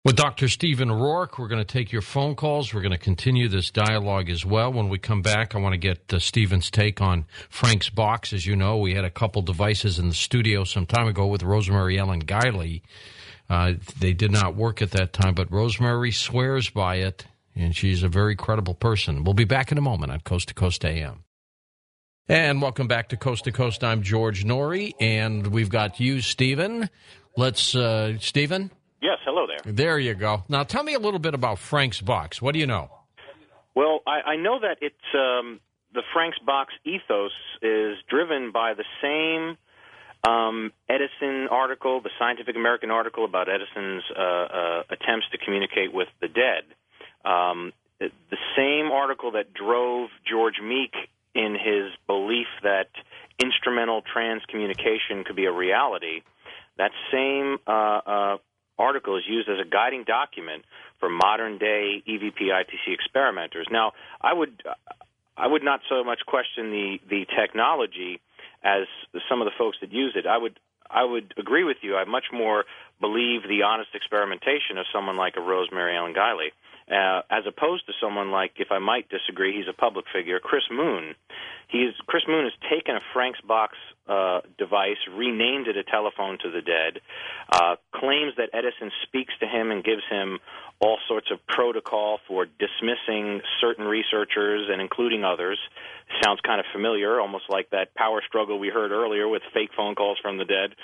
With Dr. Stephen Rourke, we're going to take your phone calls. We're going to continue this dialogue as well. When we come back, I want to get Stephen's take on Frank's box. As you know, we had a couple devices in the studio some time ago with Rosemary Ellen Guiley. They did not work at that time, but Rosemary swears by it, and she's a very credible person. We'll be back in a moment on Coast to Coast AM. And welcome back to Coast. I'm George Noory, and we've got you, Stephen. Stephen? Yes, hello there. There you go. Now, tell me a little bit about Frank's box. What do you know? Well, I know that it's the Frank's box ethos is driven by the same Edison article, the Scientific American article about Edison's attempts to communicate with the dead. The same article that drove George Meek in his belief that instrumental transcommunication could be a reality. That same article is used as a guiding document for modern-day EVP ITC experimenters. Now, I would not so much question the technology as some of the folks that use it. I would agree with you. I much more believe the honest experimentation of someone like a Rosemary Ellen Guiley, as opposed to someone like, if I might disagree, he's a public figure, Chris Moon. Chris Moon has taken a Frank's box device, renamed it a telephone to the dead, claims that Edison speaks to him and gives him all sorts of protocol for dismissing certain researchers and including others. Sounds kind of familiar, almost like that power struggle we heard earlier with fake phone calls from the dead.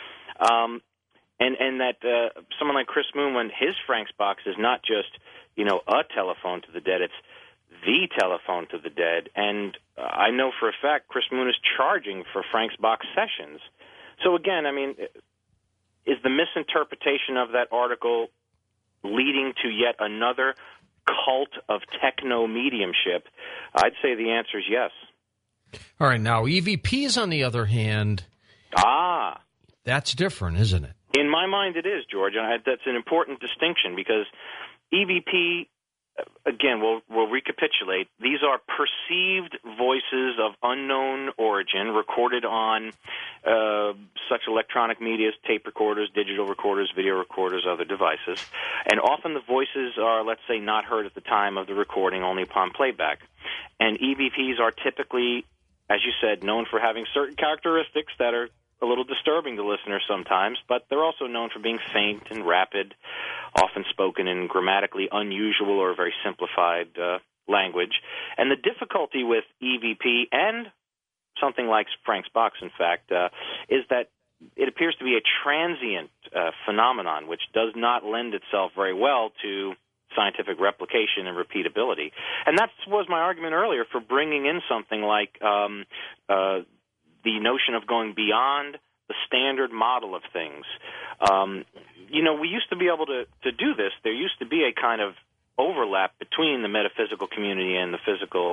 And that someone like Chris Moon, when his Frank's box is not just, a telephone to the dead, it's the telephone to the dead. And I know for a fact Chris Moon is charging for Frank's box sessions. So again, I mean, is the misinterpretation of that article leading to yet another cult of techno-mediumship? I'd say the answer is yes. All right, now EVPs, on the other hand, that's different, isn't it? In my mind, it is, George, and that's an important distinction because EVP, again, we'll recapitulate. These are perceived voices of unknown origin recorded on such electronic media as tape recorders, digital recorders, video recorders, other devices. And often the voices are, let's say, not heard at the time of the recording, only upon playback. And EVPs are typically, as you said, known for having certain characteristics that are a little disturbing to listeners sometimes, but they're also known for being faint and rapid, often spoken in grammatically unusual or very simplified language. And the difficulty with EVP and something like Frank's box, in fact, is that it appears to be a transient phenomenon, which does not lend itself very well to scientific replication and repeatability. And that was my argument earlier for bringing in something like the notion of going beyond the standard model of things. We used to be able to do this. There used to be a kind of overlap between the metaphysical community and the physical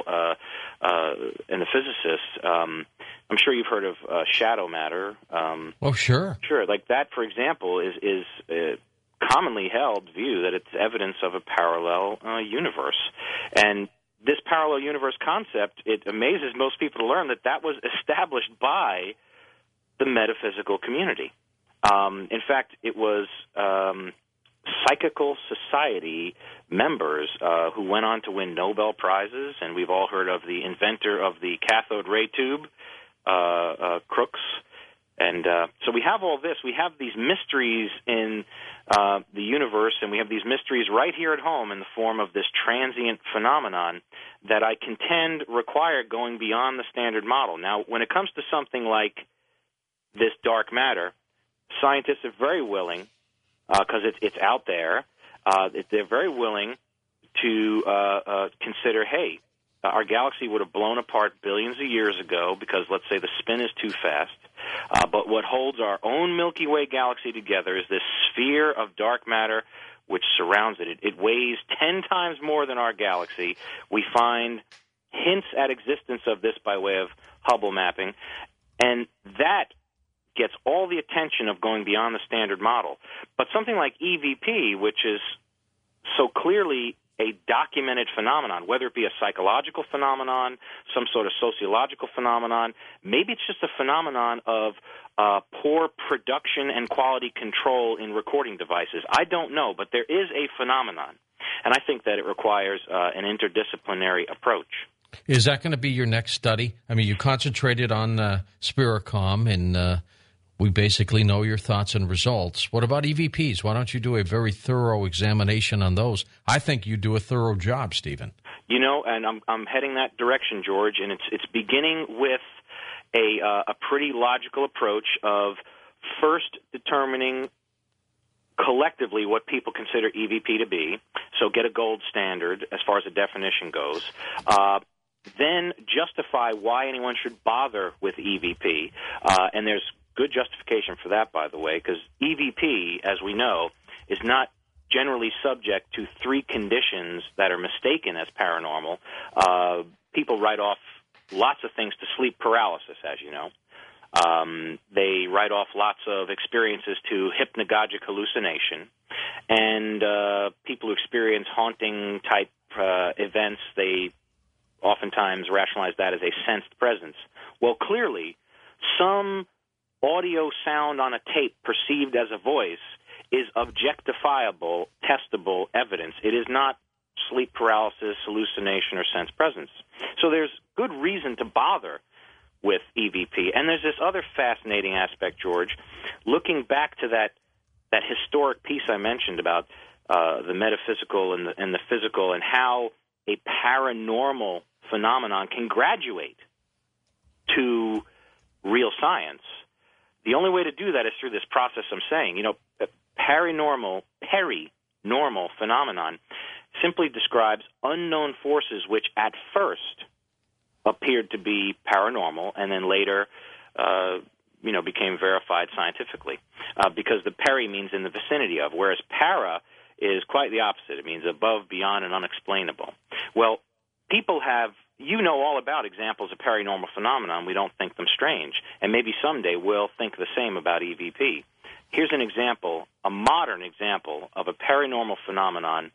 and the physicists. I'm sure you've heard of shadow matter. Oh, sure. Sure. Like that, for example, is commonly held view that it's evidence of a parallel universe. And this parallel universe concept, it amazes most people to learn that was established by the metaphysical community. In fact, it was Psychical Society members who went on to win Nobel Prizes, and we've all heard of the inventor of the cathode ray tube, Crookes. And so we have all this. We have these mysteries in the universe, and we have these mysteries right here at home in the form of this transient phenomenon that I contend require going beyond the standard model. Now, when it comes to something like this dark matter, scientists are very willing, because it's out there, they're very willing to consider, hey, our galaxy would have blown apart billions of years ago because, let's say, the spin is too fast. But what holds our own Milky Way galaxy together is this sphere of dark matter which surrounds it. It weighs 10 times more than our galaxy. We find hints at existence of this by way of Hubble mapping, and that gets all the attention of going beyond the standard model. But something like EVP, which is so clearly a documented phenomenon, whether it be a psychological phenomenon, some sort of sociological phenomenon. Maybe it's just a phenomenon of poor production and quality control in recording devices. I don't know, but there is a phenomenon, and I think that it requires an interdisciplinary approach. Is that going to be your next study? I mean, you concentrated on Spiricom, and we basically know your thoughts and results. What about EVPs? Why don't you do a very thorough examination on those? I think you do a thorough job, Stephen. You know, and I'm heading that direction, George, and it's beginning with a pretty logical approach of first determining collectively what people consider EVP to be, so get a gold standard as far as the definition goes. Then justify why anyone should bother with EVP, and there's good justification for that, by the way, because EVP, as we know, is not generally subject to three conditions that are mistaken as paranormal. People write off lots of things to sleep paralysis, as you know. They write off lots of experiences to hypnagogic hallucination. And people who experience haunting-type events, they oftentimes rationalize that as a sensed presence. Well, clearly, some audio sound on a tape perceived as a voice is objectifiable, testable evidence. It is not sleep paralysis, hallucination, or sense presence. So there's good reason to bother with EVP. And there's this other fascinating aspect, George. Looking back to that historic piece I mentioned about the metaphysical and the physical, and how a paranormal phenomenon can graduate to real science. The only way to do that is through this process I'm saying. You know, paranormal phenomenon simply describes unknown forces which at first appeared to be paranormal and then later, became verified scientifically. Because the peri means in the vicinity of, whereas para is quite the opposite. It means above, beyond, and unexplainable. Well, people have, all about examples of paranormal phenomenon. We don't think them strange. And maybe someday we'll think the same about EVP. Here's an example, a modern example of a paranormal phenomenon,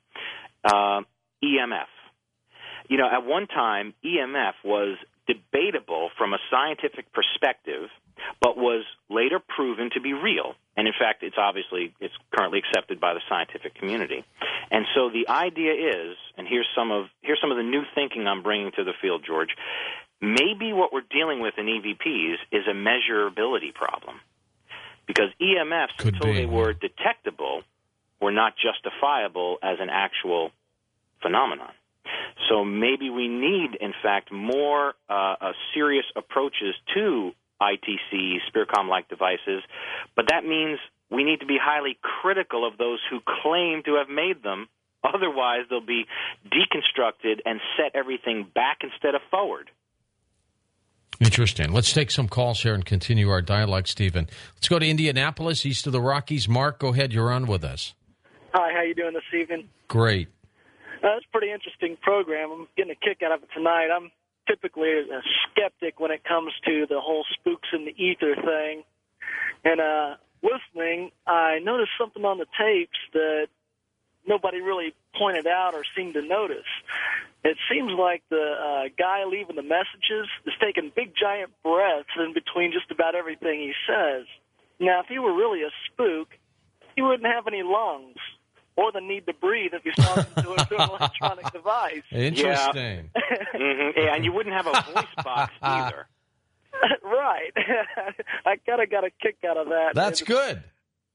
EMF. You know, at one time, EMF was debatable from a scientific perspective, but was later proven to be real. And in fact, it's currently accepted by the scientific community. And so the idea is, and here's some of the new thinking I'm bringing to the field, George. Maybe what we're dealing with in EVPs is a measurability problem, because EMFs, until they were detectable, were not justifiable as an actual phenomenon. So maybe we need, in fact, more serious approaches to ITC, Spiricom-like devices, but that means we need to be highly critical of those who claim to have made them. Otherwise, they'll be deconstructed and set everything back instead of forward. Interesting. Let's take some calls here and continue our dialogue, Stephen. Let's go to Indianapolis, east of the Rockies. Mark, go ahead. You're on with us. Hi, how you doing this evening? Great. It's a pretty interesting program. I'm getting a kick out of it tonight. I'm typically a skeptic when it comes to the whole spooks in the ether thing. And listening, I noticed something on the tapes that nobody really pointed out or seemed to notice. It seems like the guy leaving the messages is taking big, giant breaths in between just about everything he says. Now, if he were really a spook, he wouldn't have any lungs or the need to breathe if he's talking to an electronic device. Interesting. Yeah. Yeah, and you wouldn't have a voice box either. Right. I kind of got a kick out of that. That's good.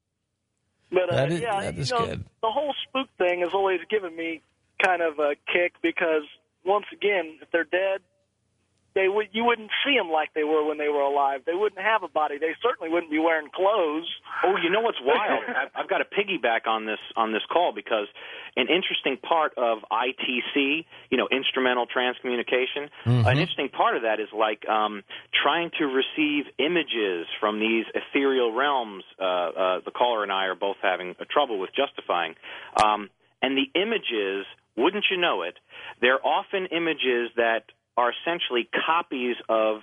But that is good. The whole spook thing has always given me kind of a kick because, once again, if they're dead, you wouldn't see them like they were when they were alive. They wouldn't have a body. They certainly wouldn't be wearing clothes. Oh, you know what's wild? I've got to piggyback on this call, because an interesting part of ITC, instrumental transcommunication, an interesting part of that is like trying to receive images from these ethereal realms. The caller and I are both having trouble with justifying. And the images, wouldn't you know it, they're often images that are essentially copies of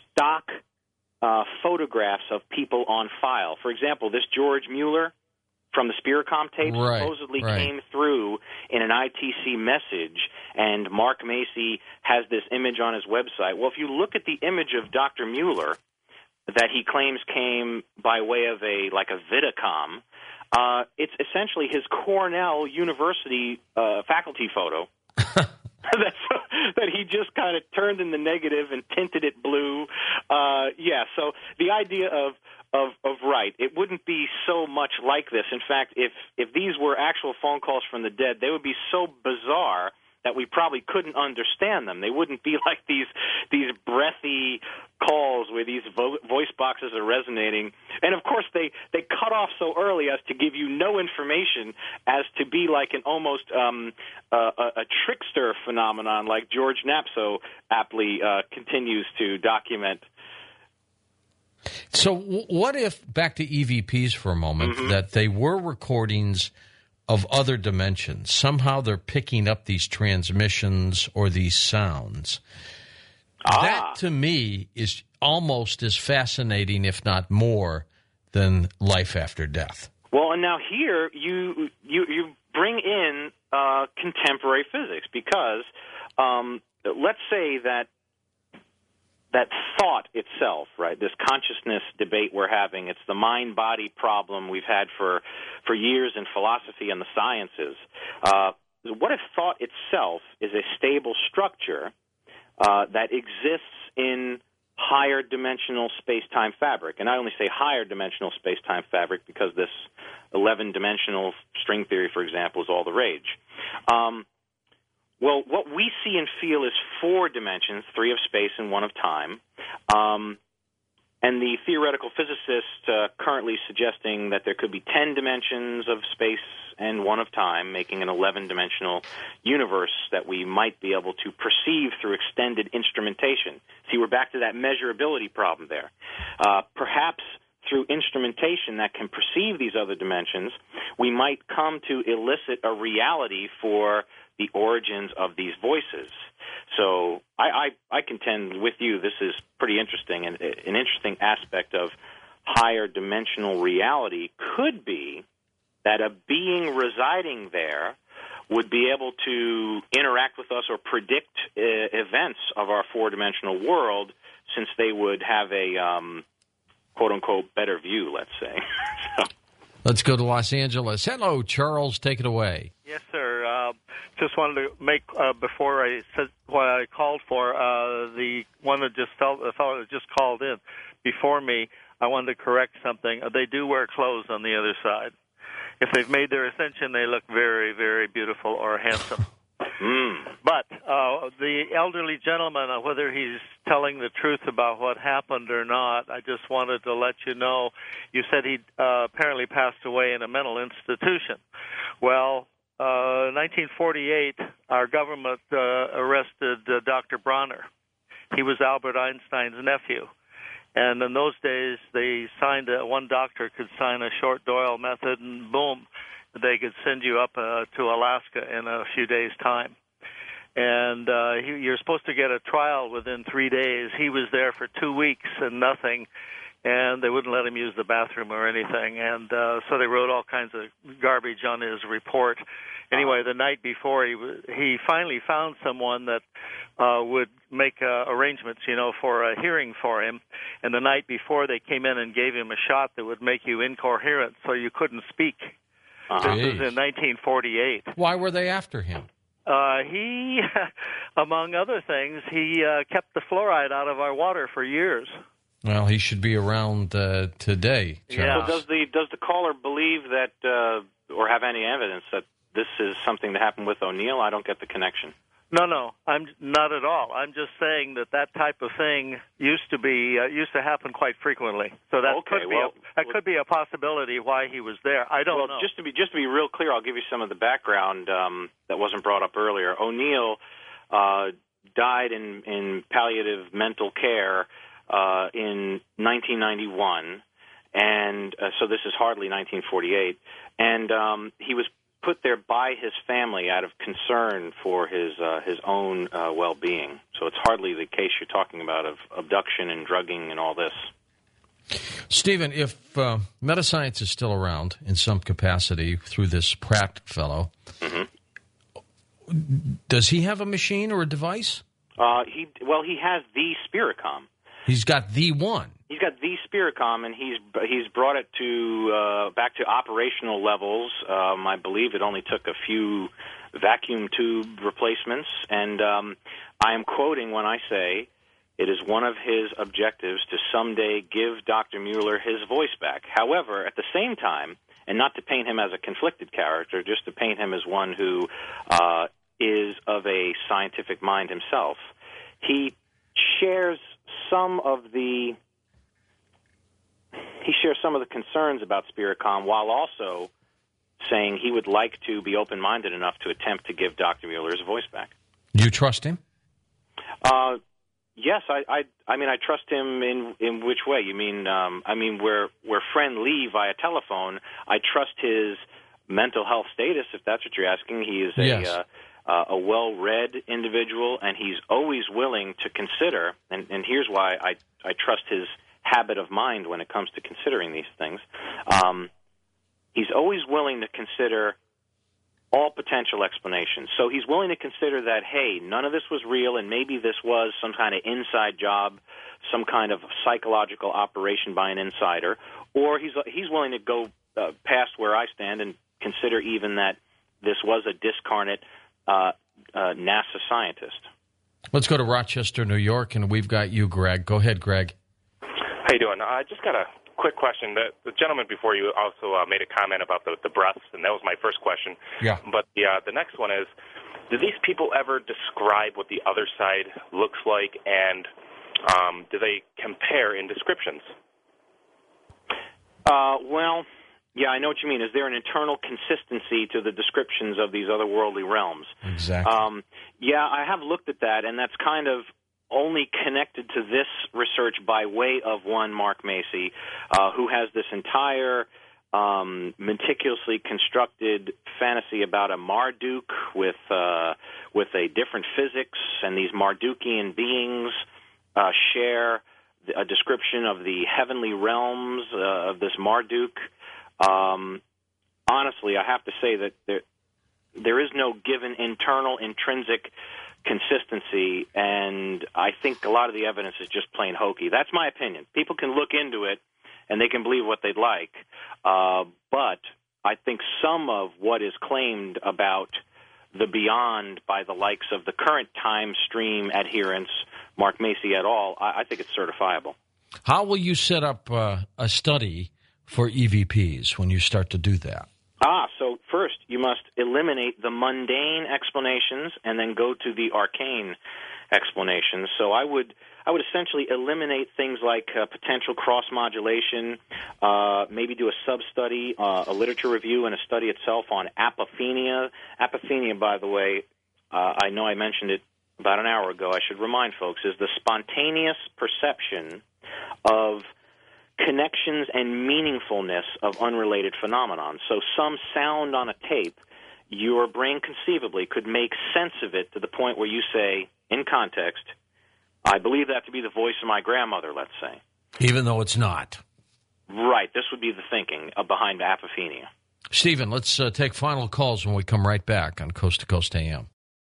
stock photographs of people on file. For example, this George Mueller, from the Spiricom tapes supposedly came through in an ITC message, and Mark Macy has this image on his website. Well, if you look at the image of Dr. Mueller that he claims came by way of a Vidicom, it's essentially his Cornell University faculty photo that he just kind of turned in the negative and tinted it blue. So the idea of right, it wouldn't be so much like this. In fact, if these were actual phone calls from the dead, they would be so bizarre that we probably couldn't understand them. They wouldn't be like these breathy calls where these voice boxes are resonating. And, of course, they cut off so early as to give you no information, as to be like an almost a trickster phenomenon like George Knapp so aptly continues to document. So what if, back to EVPs for a moment, that they were recordings of other dimensions? Somehow they're picking up these transmissions or these sounds. That, to me, is almost as fascinating, if not more, than life after death. Well, and now here you bring in contemporary physics, because let's say that thought itself, right, this consciousness debate we're having, it's the mind-body problem we've had for years in philosophy and the sciences. What if thought itself is a stable structure that exists in higher dimensional space-time fabric? And I only say higher dimensional space-time fabric because this 11-dimensional string theory, for example, is all the rage. Well, what we see and feel is 4 dimensions, 3 of space and 1 of time. And the theoretical physicist currently suggesting that there could be 10 dimensions of space and 1 of time, making an 11-dimensional universe that we might be able to perceive through extended instrumentation. See, we're back to that measurability problem there. Perhaps through instrumentation that can perceive these other dimensions, we might come to elicit a reality for the origins of these voices. So I contend with you this is pretty interesting, and an interesting aspect of higher dimensional reality could be that a being residing there would be able to interact with us or predict events of our 4-dimensional world, since they would have a quote-unquote better view, let's say. Let's go to Los Angeles. Hello, Charles. Take it away. Yes, sir. Just wanted to make, before I said what I called for, the one that the fellow that just called in before me, I wanted to correct something. They do wear clothes on the other side. If they've made their ascension, they look very, very beautiful or handsome. But the elderly gentleman, whether he's telling the truth about what happened or not, I just wanted to let you know. You said he apparently passed away in a mental institution. Well, 1948, our government arrested Dr. Bronner. He was Albert Einstein's nephew. And in those days, they signed one doctor could sign a short Doyle method, and boom, they could send you up to Alaska in a few days' time. And you're supposed to get a trial within 3 days. He was there for 2 weeks and nothing, and they wouldn't let him use the bathroom or anything. And so they wrote all kinds of garbage on his report. Anyway, the night before, he finally found someone that would make arrangements, for a hearing for him. And the night before, they came in and gave him a shot that would make you incoherent so you couldn't speak. This was in 1948. Why were they after him? He, among other things, he kept the fluoride out of our water for years. Well, he should be around today, Charles. Yeah. So does the caller believe that, or have any evidence that this is something that happened with O'Neill? I don't get the connection. No, I'm not at all. I'm just saying that type of thing used to happen quite frequently. So that could be a possibility why he was there. I don't know. Just to be real clear, I'll give you some of the background that wasn't brought up earlier. O'Neill died in palliative mental care in 1991, and so this is hardly 1948. And he was put there by his family out of concern for his own well-being. So it's hardly the case you're talking about of abduction and drugging and all this. Stephen, if Metascience is still around in some capacity through this Pratt fellow, does he have a machine or a device? He has the Spiricom. He's got the one. He's got the Spiricom, and he's brought it to back to operational levels. I believe it only took a few vacuum tube replacements, and I am quoting when I say it is one of his objectives to someday give Dr. Mueller his voice back. However, at the same time, and not to paint him as a conflicted character, just to paint him as one who is of a scientific mind himself, he shares some of the concerns about Spiricom while also saying he would like to be open-minded enough to attempt to give Dr. Mueller his voice back. Do you trust him? Yes, I mean, I trust him in which way? You mean, we're friendly via telephone. I trust his mental health status, if that's what you're asking. He is a well-read individual, and he's always willing to consider, and here's why I trust his habit of mind when it comes to considering these things. He's always willing to consider all potential explanations. So he's willing to consider that, hey, none of this was real, and maybe this was some kind of inside job, some kind of psychological operation by an insider, or he's willing to go past where I stand and consider even that this was a discarnate NASA scientist. Let's go to Rochester, New York, and we've got you, Greg. Go ahead, Greg. How you doing? I just got a quick question. The gentleman before you also made a comment about the breaths, and that was my first question. Yeah. But the next one is, do these people ever describe what the other side looks like, and do they compare in descriptions? Well, yeah, I know what you mean. Is there an internal consistency to the descriptions of these otherworldly realms? Exactly. Yeah, I have looked at that, and that's kind of only connected to this research by way of one Mark Macy, who has this entire meticulously constructed fantasy about a Marduk with a different physics, and these Mardukian beings share a description of the heavenly realms of this Marduk. Honestly, I have to say that there is no given internal intrinsic consistency, and I think a lot of the evidence is just plain hokey. That's my opinion. People can look into it, and they can believe what they'd like, but I think some of what is claimed about the beyond by the likes of the current time stream adherents, Mark Macy et al., I think it's certifiable. How will you set up a study for EVPs when you start to do that? So first you must eliminate the mundane explanations and then go to the arcane explanations. So I would essentially eliminate things like potential cross-modulation, maybe do a sub-study, a literature review and a study itself on apophenia. Apophenia, by the way, I know I mentioned it about an hour ago. I should remind folks, is the spontaneous perception of connections and meaningfulness of unrelated phenomenon. So some sound on a tape, your brain conceivably could make sense of it to the point where you say, in context, I believe that to be the voice of my grandmother, let's say. Even though it's not. Right. This would be the thinking behind apophenia. Stephen, let's take final calls when we come right back on Coast to Coast AM.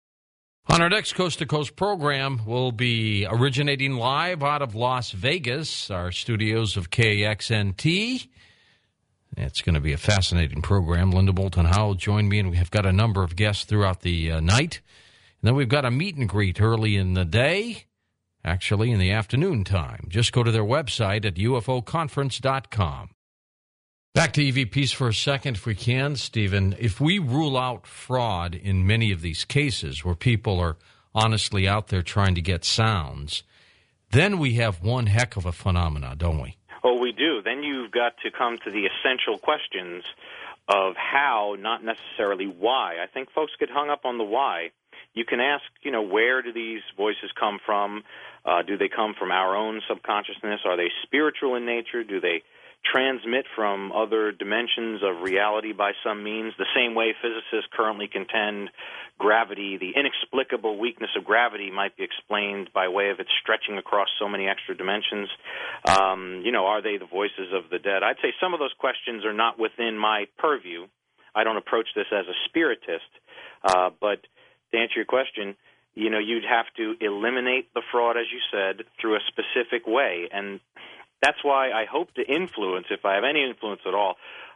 On our next Coast to Coast program, we'll be originating live out of Las Vegas, our studios of KXNT. It's going to be a fascinating program. Linda Moulton Howe joined me, and we have got a number of guests throughout the night. And then we've got a meet and greet early in the day, actually in the afternoon time. Just go to their website at ufoconference.com. Back to EVPs for a second, if we can, Stephen. If we rule out fraud in many of these cases where people are honestly out there trying to get sounds, then we have one heck of a phenomena, don't we? Oh, we do. Then you've got to come to the essential questions of how, not necessarily why. I think folks get hung up on the why. You can ask, where do these voices come from? Do they come from our own subconsciousness? Are they spiritual in nature? Do they transmit from other dimensions of reality by some means, the same way physicists currently contend gravity, the inexplicable weakness of gravity, might be explained by way of it stretching across so many extra dimensions. Are they the voices of the dead? I'd say some of those questions are not within my purview. I don't approach this as a spiritist, but to answer your question, you'd have to eliminate the fraud, as you said, through a specific way. And that's why I hope to influence, if I have any influence at all,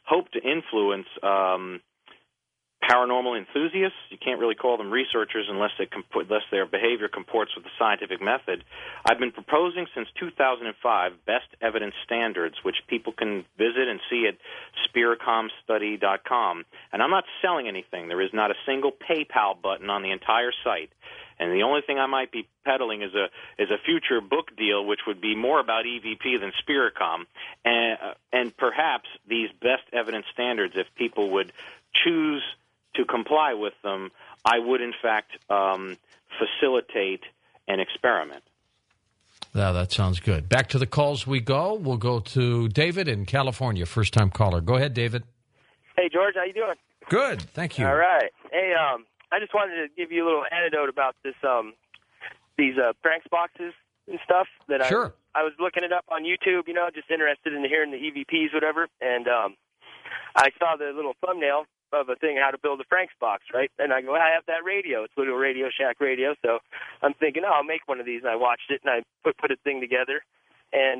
paranormal enthusiasts. You can't really call them researchers unless their behavior comports with the scientific method. I've been proposing since 2005 best evidence standards, which people can visit and see at spiricomstudy.com. And I'm not selling anything. There is not a single PayPal button on the entire site. And the only thing I might be peddling is a future book deal, which would be more about EVP than Spiricom. And perhaps these best evidence standards, if people would choose to comply with them, I would, in fact, facilitate an experiment. Now, that sounds good. Back to the calls we go. We'll go to David in California, first-time caller. Go ahead, David. Hey, George, how you doing? Good, thank you. All right. Hey, I just wanted to give you a little anecdote about this, these Frank's boxes and stuff. Sure. I was looking it up on YouTube, just interested in hearing the EVPs, whatever, and I saw the little thumbnail of a thing, how to build a Frank's box, right? And I go, I have that radio. It's Little Radio Shack radio, so I'm thinking, I'll make one of these. And I watched it, and I put a thing together, and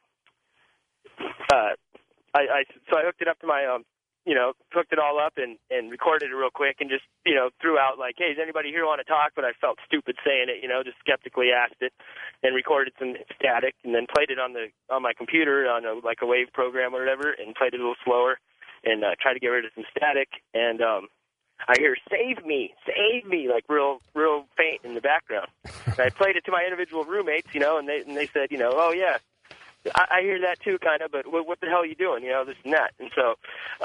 so I hooked it up to my hooked it all up and recorded it real quick and just, threw out like, hey, does anybody here want to talk? But I felt stupid saying it, just skeptically asked it and recorded some static and then played it on my computer on a wave program or whatever and played it a little slower and tried to get rid of some static. And I hear, save me, like real faint in the background. And I played it to my individual roommates, and they said, oh, yeah, I hear that too, kind of, but what the hell are you doing, this and that. And so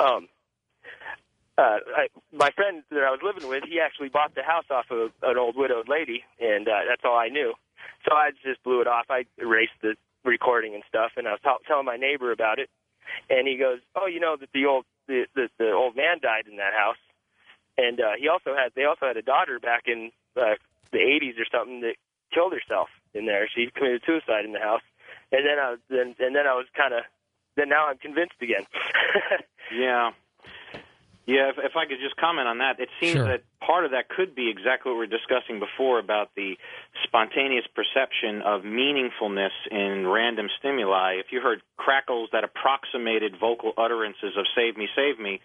my friend that I was living with, he actually bought the house off of an old widowed lady, and that's all I knew. So I just blew it off. I erased the recording and stuff, and I was telling my neighbor about it, and he goes, oh, that the old man died in that house, and they also had a daughter back in the 80s or something that killed herself in there. She committed suicide in the house. And then now I'm convinced again. Yeah. If I could just comment on that, it seems Sure. that part of that could be exactly what we were discussing before about the spontaneous perception of meaningfulness in random stimuli. If you heard crackles that approximated vocal utterances of "save me, save me,"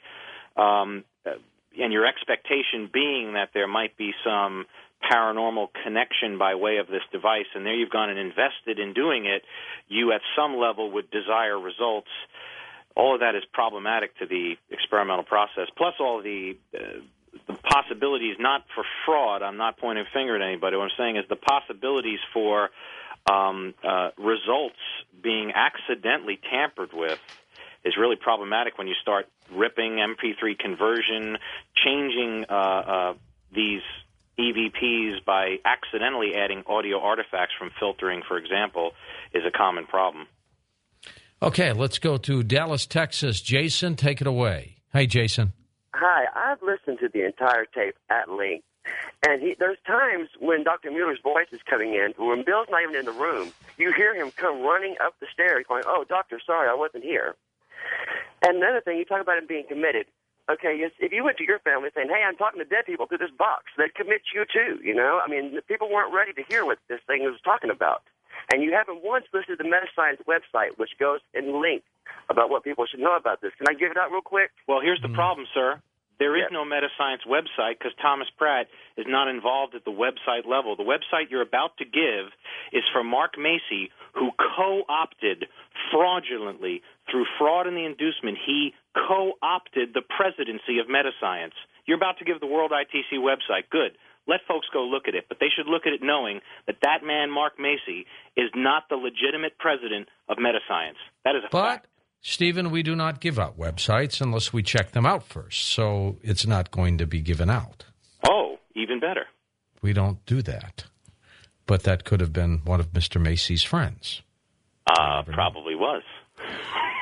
and your expectation being that there might be some paranormal connection by way of this device, and there you've gone and invested in doing it, you at some level would desire results. All of that is problematic to the experimental process, plus all the possibilities, not for fraud. I'm not pointing a finger at anybody. What I'm saying is the possibilities for results being accidentally tampered with is really problematic when you start ripping MP3 conversion, changing these EVPs by accidentally adding audio artifacts from filtering, for example, is a common problem. Okay, let's go to Dallas, Texas. Jason, take it away. Hey, Jason. Hi, I've listened to the entire tape at length, and there's times when Dr. Mueller's voice is coming in, when Bill's not even in the room, you hear him come running up the stairs going, oh, doctor, sorry, I wasn't here. And another thing, you talk about him being committed. Okay, if you went to your family saying, hey, I'm talking to dead people through this box, they'd commit you too, I mean, people weren't ready to hear what this thing was talking about. And you haven't once listed the Metascience website, which goes in length about what people should know about this. Can I give it out real quick? Well, here's the problem, sir. There is no Metascience website because Thomas Pratt is not involved at the website level. The website you're about to give is for Mark Macy, who co-opted fraudulently, through fraud and the inducement, he co-opted the presidency of Metascience. You're about to give the World ITC website. Good. Let folks go look at it, but they should look at it knowing that that man, Mark Macy, is not the legitimate president of Metascience. That is a fact. Stephen, we do not give out websites unless we check them out first, so it's not going to be given out. Oh, even better. We don't do that. But that could have been one of Mr. Macy's friends. Probably was.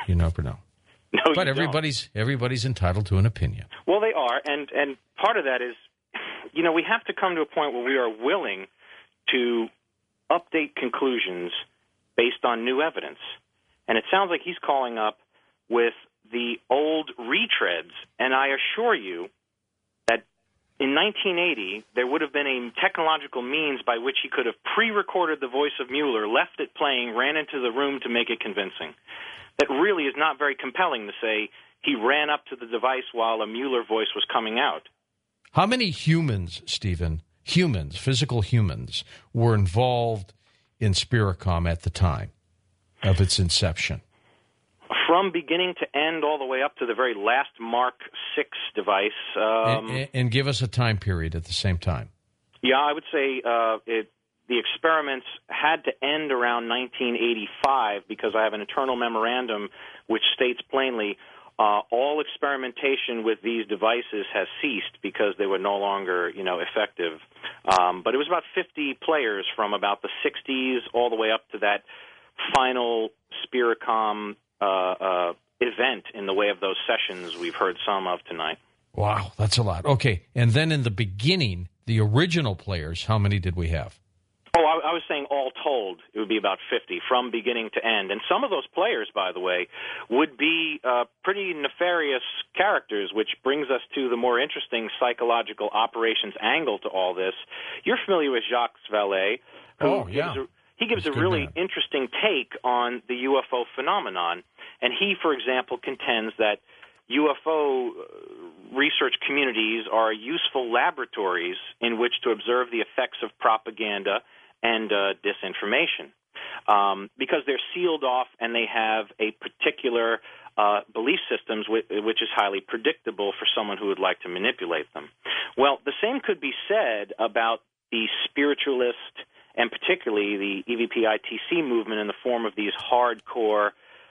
You never know. No, but you everybody's entitled to an opinion. Well, they are, and part of that is, we have to come to a point where we are willing to update conclusions based on new evidence. And it sounds like he's calling up with the old retreads, and I assure you that in 1980, there would have been a technological means by which he could have pre-recorded the voice of Mueller, left it playing, ran into the room to make it convincing. That really is not very compelling to say he ran up to the device while a Mueller voice was coming out. How many humans, Stephen, physical humans, were involved in Spiricom at the time of its inception? From beginning to end, all the way up to the very last Mark 6 device. And give us a time period at the same time. Yeah, I would say the experiments had to end around 1985 because I have an internal memorandum which states plainly all experimentation with these devices has ceased because they were no longer, effective. But it was about 50 players from about the 60s all the way up to that final Spiricom event in the way of those sessions we've heard some of tonight. Wow, that's a lot. Okay, and then in the beginning, the original players, how many did we have? Oh, I was saying all told, it would be about 50 from beginning to end. And some of those players, by the way, would be pretty nefarious characters, which brings us to the more interesting psychological operations angle to all this. You're familiar with Jacques Vallée. He gives a really interesting take on the UFO phenomenon. And he, for example, contends that UFO research communities are useful laboratories in which to observe the effects of propaganda and disinformation because they're sealed off and they have a particular belief systems which is highly predictable for someone who would like to manipulate them. Well, the same could be said about the spiritualist and particularly the EVP-ITC movement in the form of these hardcore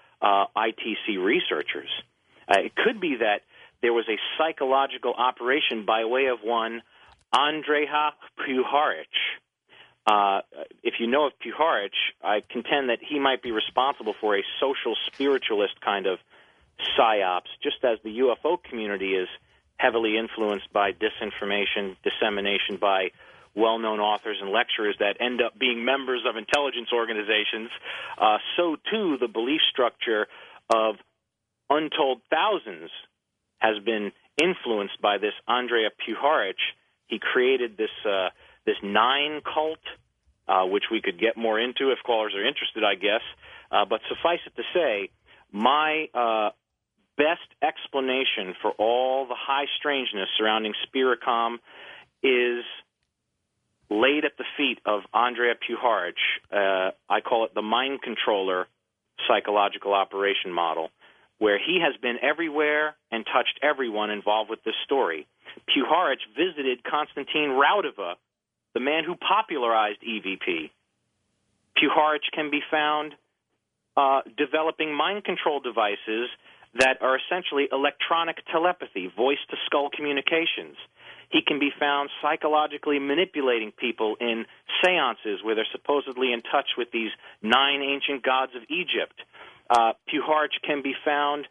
ITC researchers. It could be that there was a psychological operation by way of one Andrija Puharich. If you know of Puharich, I contend that he might be responsible for a social spiritualist kind of psyops, just as the UFO community is heavily influenced by disinformation, dissemination by well-known authors and lecturers that end up being members of intelligence organizations. So, too, the belief structure of untold thousands has been influenced by this Andrija Puharich. He created this Nine cult, which we could get more into if callers are interested, I guess. But suffice it to say, my best explanation for all the high strangeness surrounding Spiricom is laid at the feet of Andrija Puharich. I call it the mind controller psychological operation model, where he has been everywhere and touched everyone involved with this story. Puharich visited Konstantin Raudova, the man who popularized EVP. Puharich can be found developing mind control devices that are essentially electronic telepathy, voice-to-skull communications. He can be found psychologically manipulating people in seances where they're supposedly in touch with these 9 ancient gods of Egypt. Puharich can be found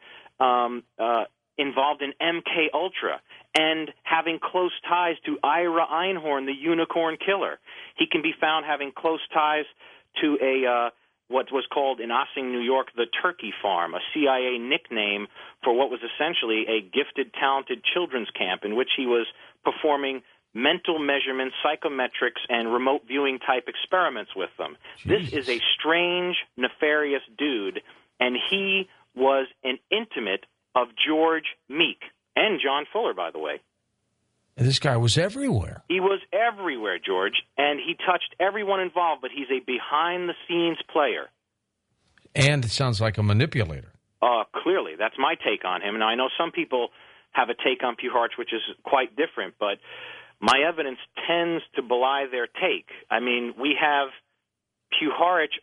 involved in MK Ultra and having close ties to Ira Einhorn, the unicorn killer. He can be found having close ties to what was called in Ossing, New York, the Turkey Farm, a CIA nickname for what was essentially a gifted, talented children's camp in which he was performing mental measurements, psychometrics, and remote viewing type experiments with them. Jeez. This is a strange, nefarious dude, and he was an intimate of George Meek and John Fuller, by the way. And this guy was everywhere. He was everywhere, George, and he touched everyone involved, but he's a behind-the-scenes player. And it sounds like a manipulator. Clearly, that's my take on him. Now, I know some people have a take on Puharich, which is quite different, but my evidence tends to belie their take. I mean, we have Puharich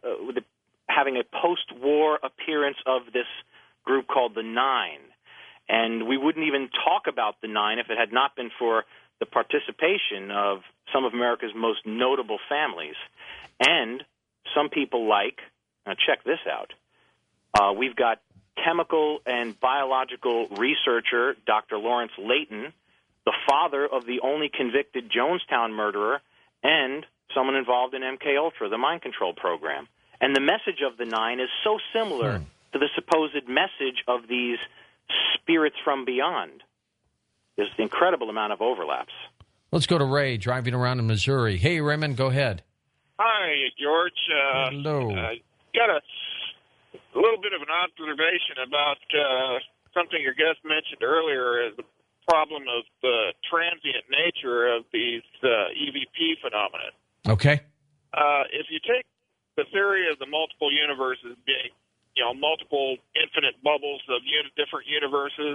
having a post-war appearance of this group called the Nine. And we wouldn't even talk about the Nine if it had not been for the participation of some of America's most notable families. And some people now check this out. We've got chemical and biological researcher, Dr. Lawrence Layton, the father of the only convicted Jonestown murderer, and someone involved in MKUltra, the mind control program. And the message of the 9 is so similar to the supposed message of these spirits from beyond. There's an incredible amount of overlaps. Let's go to Ray, driving around in Missouri. Hey, Raymond, go ahead. Hi, George. Hello. Got a little bit of an observation about something your guest mentioned earlier, is the problem of the transient nature of these EVP phenomena. Okay. If you take the theory of the multiple universes being, multiple infinite bubbles of different universes,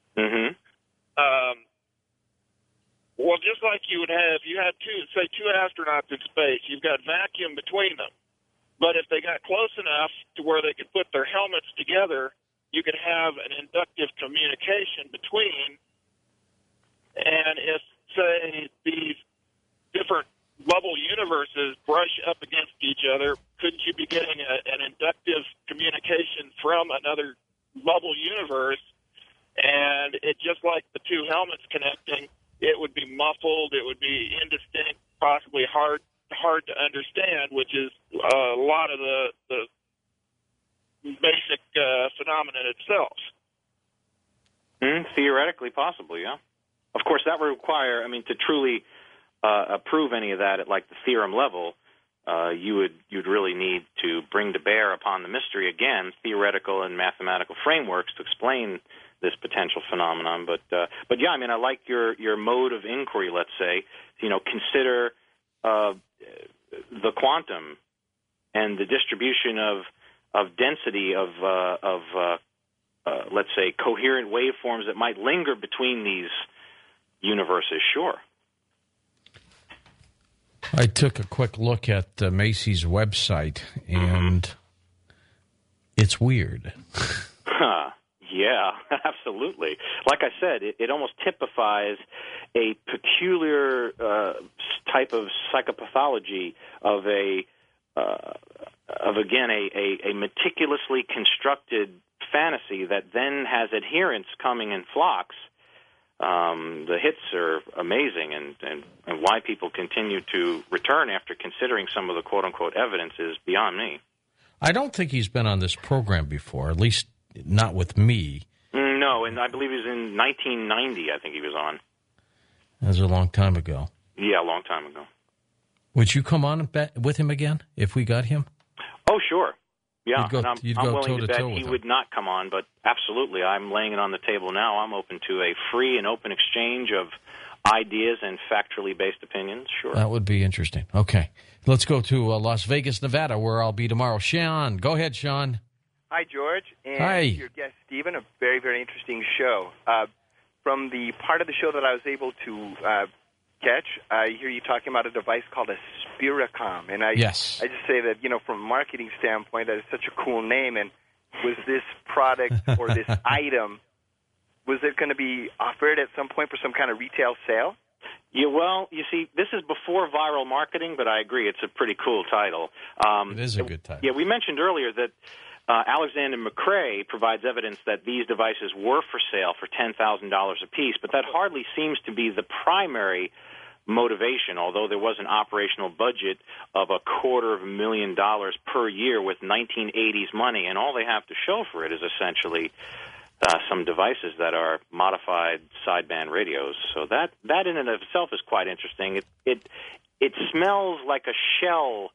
well, just like you had two astronauts in space, you've got vacuum between them. But if they got close enough to where they could put their helmets together, you could have an inductive communication between. And if, say, these different bubble universes brush up against each other, couldn't you be getting an inductive communication from another bubble universe? And it just like the two helmets connecting, it would be muffled, it would be indistinct, possibly hard to understand, which is a lot of the basic phenomenon itself. Theoretically, possibly, yeah. Of course, that would require, to truly prove any of that at like the theorem level, you'd really need to bring to bear upon the mystery again theoretical and mathematical frameworks to explain this potential phenomenon. But yeah, I like your mode of inquiry. Let's say, consider the quantum and the distribution of density of let's say coherent waveforms that might linger between these universes. Sure. I took a quick look at Macy's website, and it's weird. Yeah, absolutely. Like I said, it almost typifies a peculiar type of psychopathology of a meticulously constructed fantasy that then has adherents coming in flocks. The hits are amazing, and why people continue to return after considering some of the quote-unquote evidence is beyond me. I don't think he's been on this program before, at least not with me. No, and I believe he was in 1990, I think he was on. That was a long time ago. Yeah, a long time ago. Would you come on with him again if we got him? Oh, sure. Yeah, you'd I'm go willing to bet toe-to-toe with he him. would not come on, but absolutely, I'm laying it on the table now. I'm open to a free and open exchange of ideas and factually based opinions, sure. That would be interesting. Okay. Let's go to Las Vegas, Nevada, where I'll be tomorrow. Sean, go ahead, Sean. Hi, George, and Hi. Your guest, Stephen. A very, very interesting show. From the part of the show that I was able to catch, I hear you talking about a device called a Spiricom. And Yes. I just say that, from a marketing standpoint, that is such a cool name. And was this product or this item, was it going to be offered at some point for some kind of retail sale? Yeah, well, you see, this is before viral marketing, but I agree, it's a pretty cool title. It is a good title. Yeah, we mentioned earlier that Alexander McRae provides evidence that these devices were for sale for $10,000 apiece, but that hardly seems to be the primary motivation, although there was an operational budget of $250,000 per year with 1980s money, and all they have to show for it is essentially some devices that are modified sideband radios. So that in and of itself is quite interesting. It smells like a shell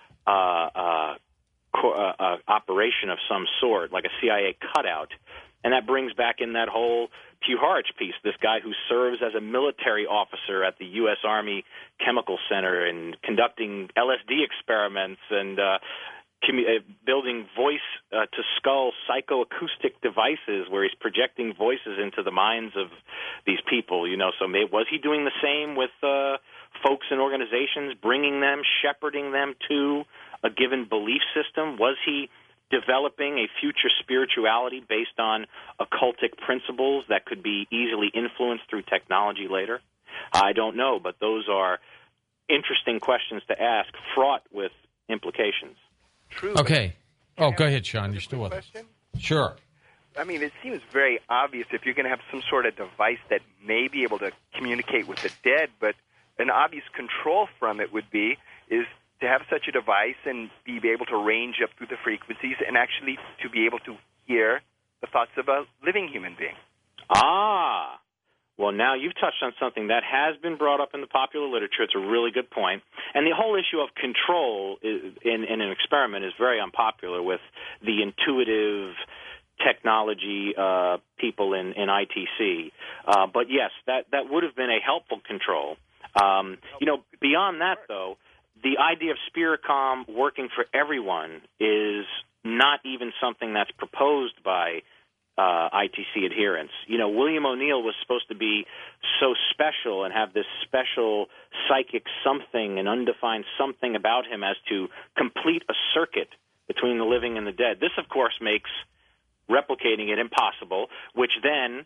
operation of some sort, like a CIA cutout. And that brings back in that whole Puharich piece, this guy who serves as a military officer at the U.S. Army Chemical Center and conducting LSD experiments and building voice-to-skull psychoacoustic devices where he's projecting voices into the minds of these people. So was he doing the same with folks and organizations, bringing them, shepherding them to a given belief system? Was he developing a future spirituality based on occultic principles that could be easily influenced through technology later? I don't know, but those are interesting questions to ask, fraught with implications. True. Okay. Oh, go ahead, Sean. You're still with us. Sure. I mean, it seems very obvious if you're going to have some sort of device that may be able to communicate with the dead, but an obvious control from it is to have such a device and be able to range up through the frequencies and actually to be able to hear the thoughts of a living human being. Ah. Well, now you've touched on something that has been brought up in the popular literature. It's a really good point. And the whole issue of control in an experiment is very unpopular with the intuitive technology people in ITC. But, yes, that would have been a helpful control. Beyond that, though, the idea of Spiricom working for everyone is not even something that's proposed by ITC adherents. William O'Neill was supposed to be so special and have this special psychic something, an undefined something about him as to complete a circuit between the living and the dead. This, of course, makes replicating it impossible, which then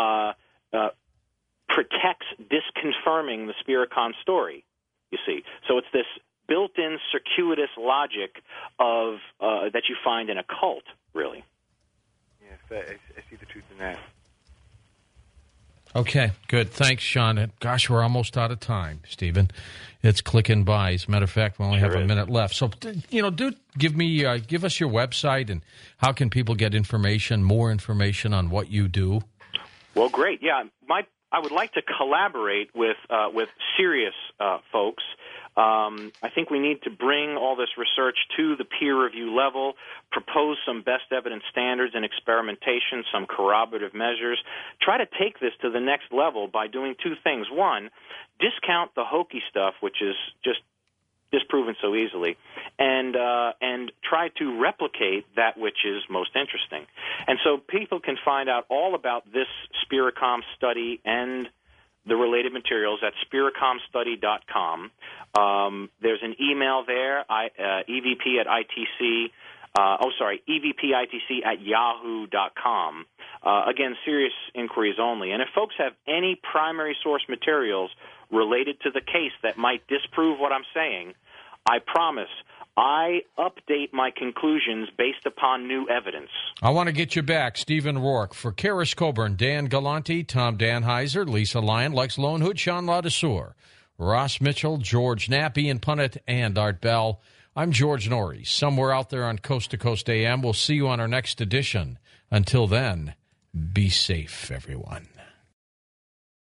protects disconfirming the Spiricom story, you see. So it's this built-in circuitous logic of that you find in a cult, really. Yes, I see the truth in that. Okay, good. Thanks, Sean. Gosh, we're almost out of time, Stephen. It's clicking by. As a matter of fact, we only have a minute left. So, do give us your website and how can people get more information on what you do? Well, great. Yeah, I would like to collaborate with serious folks. I think we need to bring all this research to the peer review level, propose some best evidence standards in experimentation, some corroborative measures, try to take this to the next level by doing two things. One, discount the hokey stuff, which is just disproven so easily, and try to replicate that which is most interesting. And so people can find out all about this Spiricom study and the related materials at spiricomstudy.com. There's an email there, EVP at ITC. EVPITC at yahoo.com. Again, serious inquiries only. And if folks have any primary source materials related to the case that might disprove what I'm saying, I promise I update my conclusions based upon new evidence. I want to get you back, Stephen Rourke. For Karis Coburn, Dan Galante, Tom Danheiser, Lisa Lyon, Lex Lonehood, Sean Ladesseur, Ross Mitchell, George Knapp, Ian Punnett, and Art Bell, I'm George Norrie. Somewhere out there on Coast to Coast AM. We'll see you on our next edition. Until then, be safe, everyone.